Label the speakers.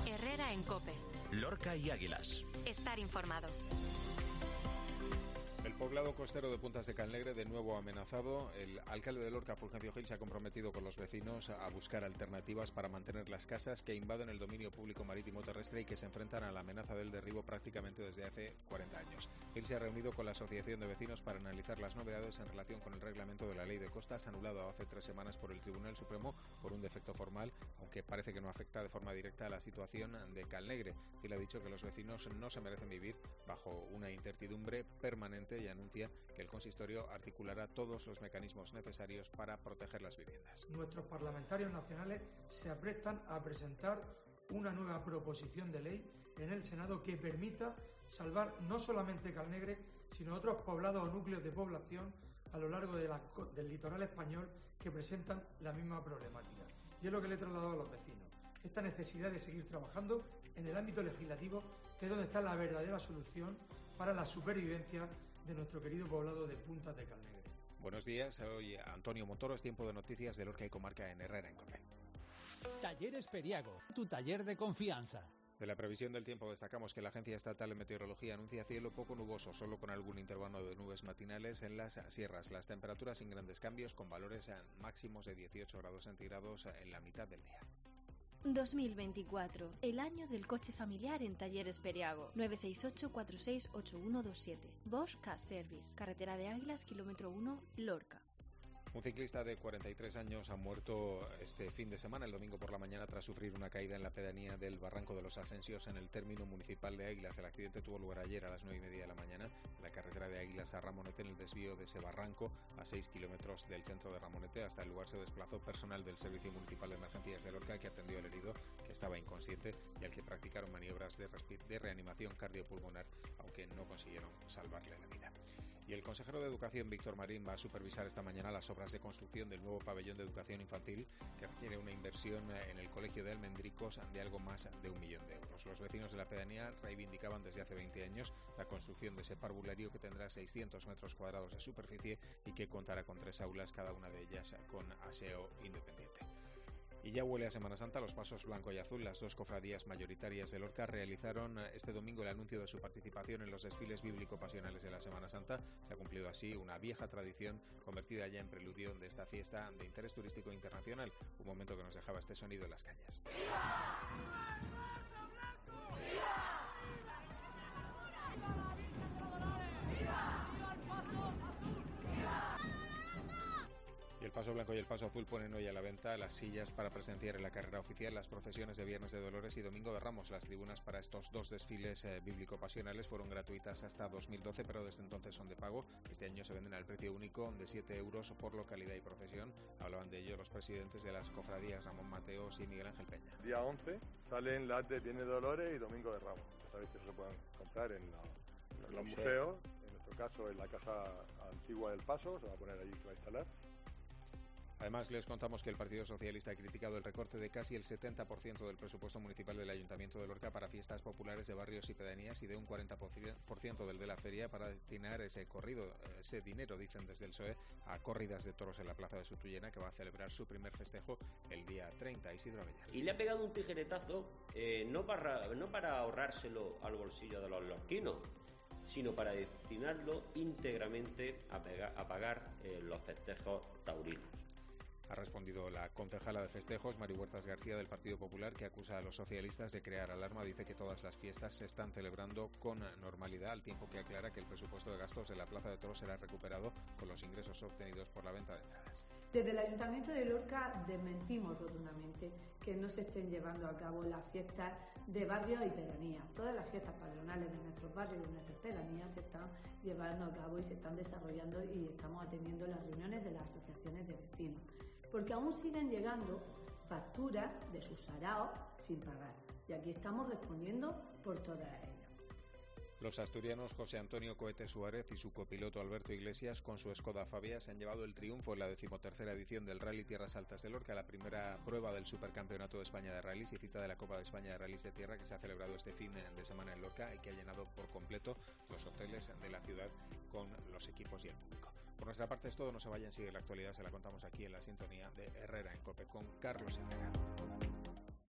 Speaker 1: Herrera en COPE.
Speaker 2: Lorca y Águilas.
Speaker 1: Estar informado.
Speaker 3: El poblado costero de Puntas de Calnegre de nuevo amenazado. El alcalde de Lorca, Fulgencio Gil, se ha comprometido con los vecinos a buscar alternativas para mantener las casas que invaden el dominio público marítimo terrestre y que se enfrentan a la amenaza del derribo prácticamente desde hace 40 años. Gil se ha reunido con la Asociación de Vecinos para analizar las novedades en relación con el reglamento de la Ley de Costas, anulado hace 3 semanas por el Tribunal Supremo por un defecto formal, aunque parece que no afecta de forma directa a la situación de Calnegre. Gil ha dicho que los vecinos no se merecen vivir bajo una incertidumbre permanente y anuncia que el consistorio articulará todos los mecanismos necesarios para proteger las viviendas.
Speaker 4: Nuestros parlamentarios nacionales se aprestan a presentar una nueva proposición de ley en el Senado que permita salvar no solamente Calnegre, sino otros poblados o núcleos de población a lo largo del litoral español que presentan la misma problemática. Y es lo que le he trasladado a los vecinos. Esta necesidad de seguir trabajando en el ámbito legislativo, que es donde está la verdadera solución para la supervivencia de nuestro querido poblado de Puntas de Calnegre.
Speaker 3: Buenos días, soy Antonio Montoro, es tiempo de noticias de Lorca y Comarca en Herrera en COPE.
Speaker 5: Talleres Periago, tu taller de confianza.
Speaker 3: De la previsión del tiempo destacamos que la Agencia Estatal de Meteorología anuncia cielo poco nuboso, solo con algún intervalo de nubes matinales en las sierras. Las temperaturas sin grandes cambios, con valores máximos de 18 grados centígrados en la mitad del día.
Speaker 6: 2024, el año del coche familiar en Talleres Periago. 968-468127. Bosch Car Service, carretera de Águilas, kilómetro 1, Lorca.
Speaker 3: Un ciclista de 43 años ha muerto este fin de semana, el domingo por la mañana, tras sufrir una caída en la pedanía del Barranco de los Asensios en el término municipal de Águilas. El accidente tuvo lugar ayer a las 9:30 de la mañana en la carretera de Águilas a Ramonete, en el desvío de ese barranco a 6 kilómetros del centro de Ramonete. Hasta el lugar se desplazó personal del Servicio Municipal de Emergencias de Lorca, que atendió al herido, que estaba inconsciente, y al que practicaron maniobras de reanimación cardiopulmonar, aunque no consiguieron salvarle la vida. Y el consejero de Educación, Víctor Marín, va a supervisar esta mañana las obras de construcción del nuevo pabellón de educación infantil, que requiere una inversión en el colegio de Almendricos de algo más de 1 millón de euros. Los vecinos de la pedanía reivindicaban desde hace 20 años la construcción de ese parvulario, que tendrá 600 metros cuadrados de superficie y que contará con 3 aulas, cada una de ellas con aseo independiente. Y ya huele a Semana Santa. Los Pasos Blanco y Azul, las dos cofradías mayoritarias de Lorca, realizaron este domingo el anuncio de su participación en los desfiles bíblico-pasionales de la Semana Santa. Se ha cumplido así una vieja tradición convertida ya en preludio de esta fiesta de interés turístico internacional. Un momento que nos dejaba este sonido en las calles. ¡Viva! ¡Viva! Y el Paso Blanco y el Paso Azul ponen hoy a la venta las sillas para presenciar en la carrera oficial las procesiones de Viernes de Dolores y Domingo de Ramos. Las tribunas para estos dos desfiles bíblico-pasionales fueron gratuitas hasta 2012, pero desde entonces son de pago. Este año se venden al precio único de 7 euros por localidad y procesión. Hablaban de ello los presidentes de las cofradías, Ramón Mateos y Miguel Ángel Peña.
Speaker 7: Día 11 salen las de Viernes de Dolores y Domingo de Ramos. Ya sabéis que eso se pueden comprar en los museos. En nuestro caso, en la Casa Antigua del Paso, se va a poner allí, se va a instalar.
Speaker 3: Además, les contamos que el Partido Socialista ha criticado el recorte de casi el 70% del presupuesto municipal del Ayuntamiento de Lorca para fiestas populares de barrios y pedanías, y de un 40% del de la feria para destinar ese dinero, dicen desde el PSOE, a corridas de toros en la Plaza de Sutullena, que va a celebrar su primer festejo el día 30. Isidro Avellán.
Speaker 8: Y le ha pegado un tijeretazo no para ahorrárselo al bolsillo de los lorquinos, sino para destinarlo íntegramente a pagar los festejos taurinos.
Speaker 3: Ha respondido la concejala de festejos, Mari Huertas García, del Partido Popular, que acusa a los socialistas de crear alarma. Dice que todas las fiestas se están celebrando con normalidad, al tiempo que aclara que el presupuesto de gastos de la Plaza de Toros será recuperado con los ingresos obtenidos por la venta de entradas.
Speaker 9: Desde el Ayuntamiento de Lorca desmentimos rotundamente que no se estén llevando a cabo las fiestas de barrios y pedanías. Todas las fiestas patronales de nuestros barrios y de nuestras pedanías se están llevando a cabo y se están desarrollando, y estamos atendiendo las reuniones de las asociaciones de vecinos, porque aún siguen llegando facturas de sus saraos sin pagar, y aquí estamos respondiendo por todas ellas.
Speaker 3: Los asturianos José Antonio Cohete Suárez y su copiloto Alberto Iglesias, con su Skoda Fabia, se han llevado el triunfo en la 13ª edición del Rally Tierras Altas de Lorca, la primera prueba del Supercampeonato de España de Rallys y cita de la Copa de España de Rallys de Tierra, que se ha celebrado este fin de semana en Lorca y que ha llenado por completo los hoteles de la ciudad con los equipos y el público. Por nuestra parte es todo. No se vayan, sigue la actualidad, se la contamos aquí en la sintonía de Herrera en COPE con Carlos Herrera.